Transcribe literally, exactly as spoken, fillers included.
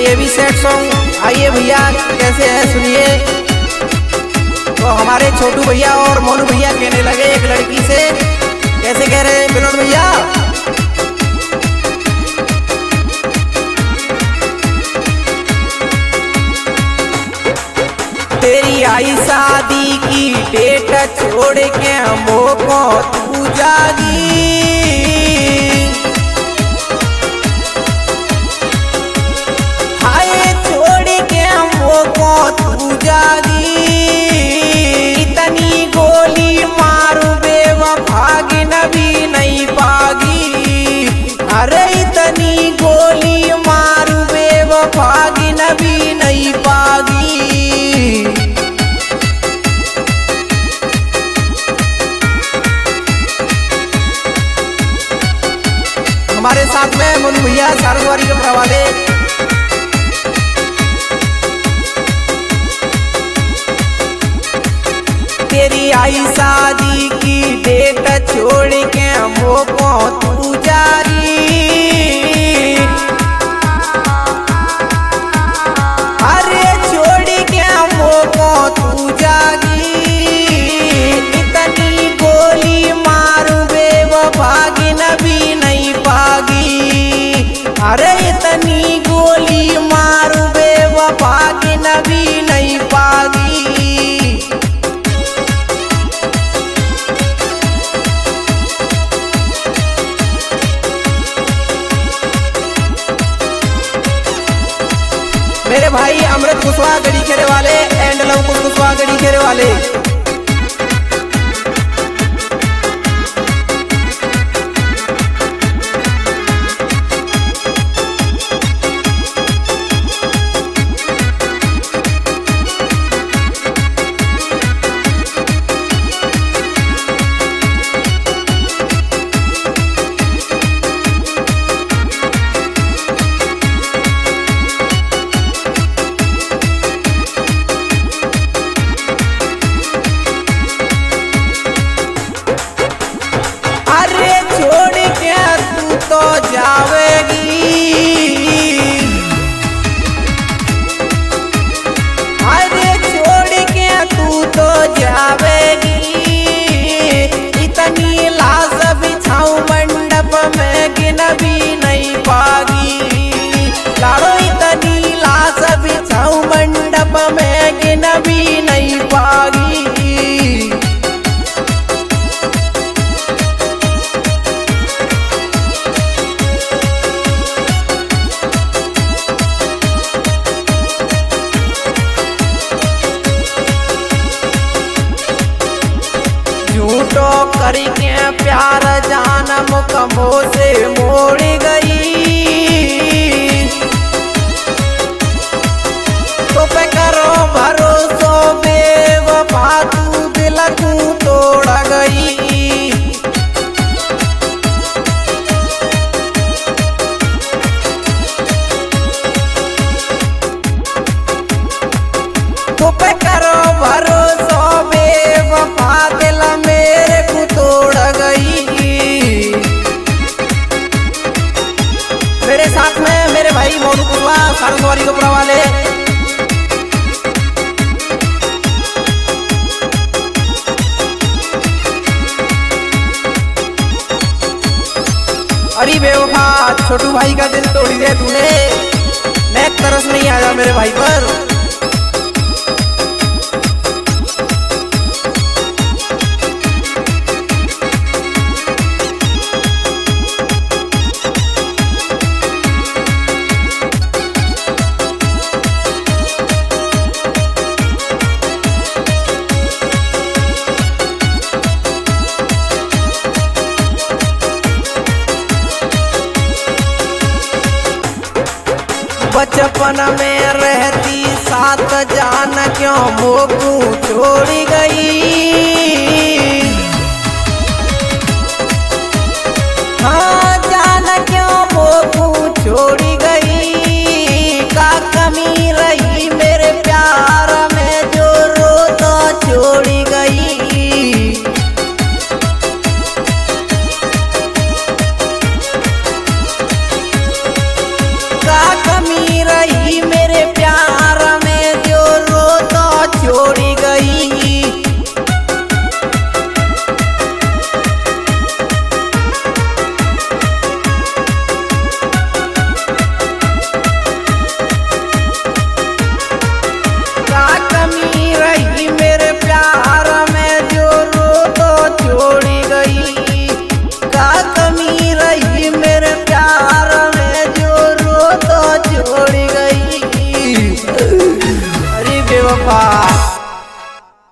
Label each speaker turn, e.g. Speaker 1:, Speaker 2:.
Speaker 1: ये भी sad song. आइए भैया कैसे है सुनिए। तो हमारे छोटू भैया और मोनू भैया कहने लगे एक लड़की से, कैसे कह रहे हैं विनोद भैया। तेरी आई शादी की डेट छोड़ के हमको तू जागी, हाय छोड़ के हमको तू जागी। इतनी गोली मारू बेवफागी नबी नहीं पागी, अरे इतनी गोली मारू बेवफागी नबी नहीं पागी। हमारे साथ में मोनू भैया सारस्वती के प्रवाले। तेरी आई शादी की डेट छोड़ के हमको तू जारी, अरे छोड़ के हमको तू जागी। इतनी गोली मारू बेवफागी नबी नहीं पागी, अरे इतनी गोली मारू बेवफागी नबी नहीं पागी। मेरे भाई अमृत कुशवाहा गढ़ी खेरे वाले एंड लवकुश कुशवाहा गढ़ी खेरे वाले। तो जावेगी, अरे छोड़ के तू तो जावेगी। इतनी लाश बिछाऊ मंडप में गिन भी नहीं पागी, लाड़ो इतनी लाश बिछाऊ मंडप में गिन भी नहीं पागी। झूठो करके प्यार जानम कमो से मोड़ गई, तो पे करो भरोसो बेवफा तू दिल तू तोड़ गई। तो पे करो भरोसो बेवफा दिल मेरे को तोड़ गई। मेरे साथ में मेरे भाई मोनू कुशवाहा सारस्वती को प्रवाले। अरे बेवफा छोटू भाई का दिल तोड़ी दे तूने, मैं तरस नहीं आया मेरे भाई पर। बचपन में रहती साथ जान क्यों मोकू छोड़ गई, हाँ जान क्यों मोकू छोड़ गई। का कमी रही मेरे प्यार में जो रो तो छोड़ गई। का कमी रही पा।